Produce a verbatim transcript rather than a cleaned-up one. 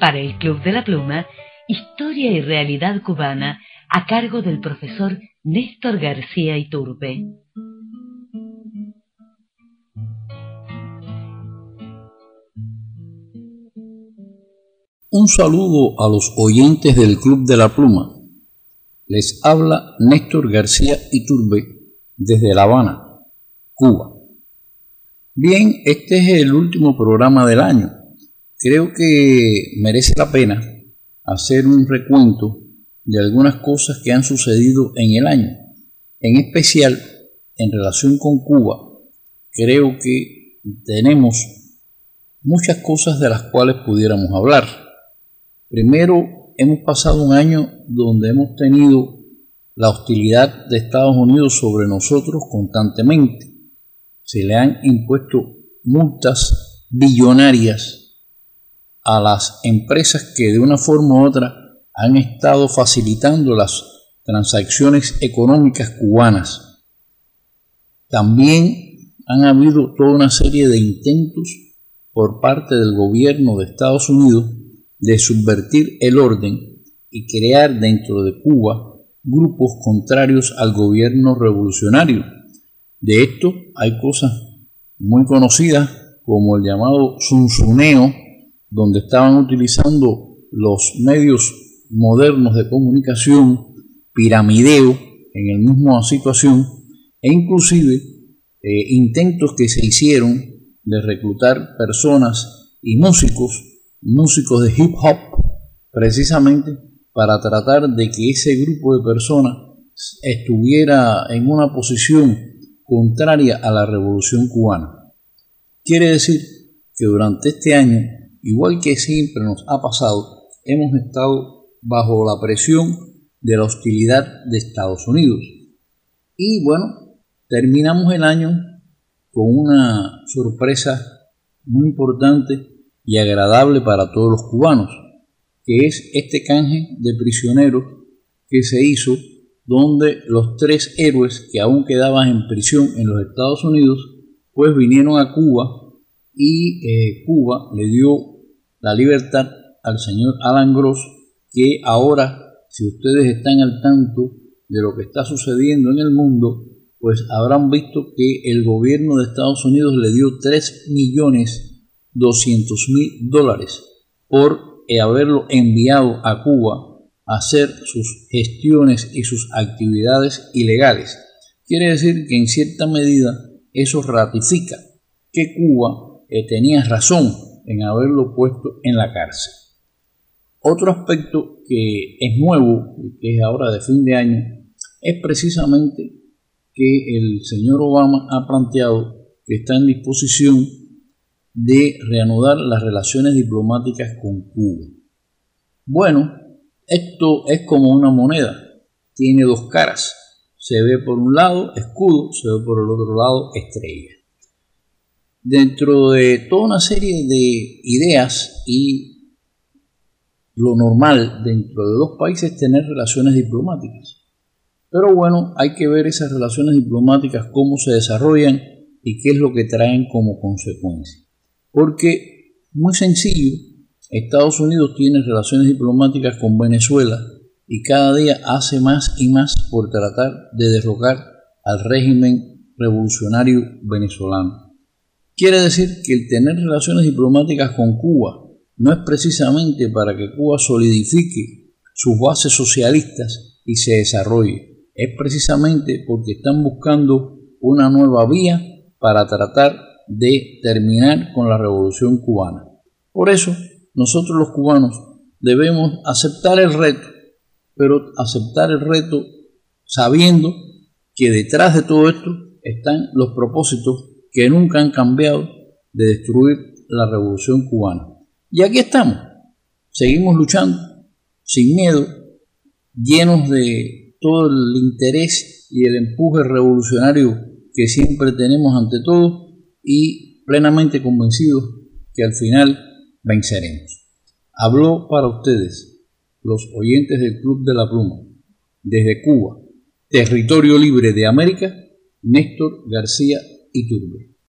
Para el Club de la Pluma, Historia y Realidad Cubana, a cargo del profesor Néstor García Iturbe. Un saludo a los oyentes del Club de la Pluma. Les habla Néstor García Iturbe desde La Habana, Cuba. Bien, este es el último programa del año. Creo que merece la pena hacer un recuento de algunas cosas que han sucedido en el año. En especial, en relación con Cuba, creo que tenemos muchas cosas de las cuales pudiéramos hablar. Primero, hemos pasado un año donde hemos tenido la hostilidad de Estados Unidos sobre nosotros constantemente. Se le han impuesto multas billonarias a las empresas que de una forma u otra han estado facilitando las transacciones económicas cubanas. También han habido toda una serie de intentos por parte del gobierno de Estados Unidos de subvertir el orden y crear dentro de Cuba grupos contrarios al gobierno revolucionario. De esto hay cosas muy conocidas como el llamado zunzuneo, donde estaban utilizando los medios modernos de comunicación, piramideo en la misma situación, e inclusive eh, intentos que se hicieron de reclutar personas y músicos, músicos de hip hop, precisamente para tratar de que ese grupo de personas estuviera en una posición contraria a la revolución cubana. Quiere decir que durante este año, igual que siempre nos ha pasado, hemos estado bajo la presión de la hostilidad de Estados Unidos. Y bueno, terminamos el año con una sorpresa muy importante y agradable para todos los cubanos, que es este canje de prisioneros que se hizo, donde los tres héroes que aún quedaban en prisión en los Estados Unidos, pues vinieron a Cuba y eh, Cuba le dio la libertad al señor Alan Gross, que ahora, si ustedes están al tanto de lo que está sucediendo en el mundo, pues habrán visto que el gobierno de Estados Unidos le dio tres millones doscientos mil dólares por eh, haberlo enviado a Cuba a hacer sus gestiones y sus actividades ilegales. Quiere decir que en cierta medida eso ratifica que Cuba eh, tenía razón en haberlo puesto en la cárcel. Otro aspecto que es nuevo y que es ahora de fin de año es precisamente que el señor Obama ha planteado que está en disposición de reanudar las relaciones diplomáticas con Cuba. Bueno, esto es como una moneda, tiene dos caras. Se ve por un lado escudo, se ve por el otro lado estrella. Dentro de toda una serie de ideas y lo normal dentro de dos países tener relaciones diplomáticas. Pero bueno, hay que ver esas relaciones diplomáticas, cómo se desarrollan y qué es lo que traen como consecuencia. Porque, muy sencillo, Estados Unidos tiene relaciones diplomáticas con Venezuela y cada día hace más y más por tratar de derrocar al régimen revolucionario venezolano. Quiere decir que el tener relaciones diplomáticas con Cuba no es precisamente para que Cuba solidifique sus bases socialistas y se desarrolle. Es precisamente porque están buscando una nueva vía para tratar de terminar con la revolución cubana. Por eso, nosotros los cubanos debemos aceptar el reto, pero aceptar el reto sabiendo que detrás de todo esto están los propósitos que nunca han cambiado de destruir la revolución cubana. Y aquí estamos, seguimos luchando sin miedo, llenos de todo el interés y el empuje revolucionario que siempre tenemos ante todo y plenamente convencidos que al final venceremos. Habló para ustedes, los oyentes del Club de la Pluma, desde Cuba, territorio libre de América, Néstor García Iturbe.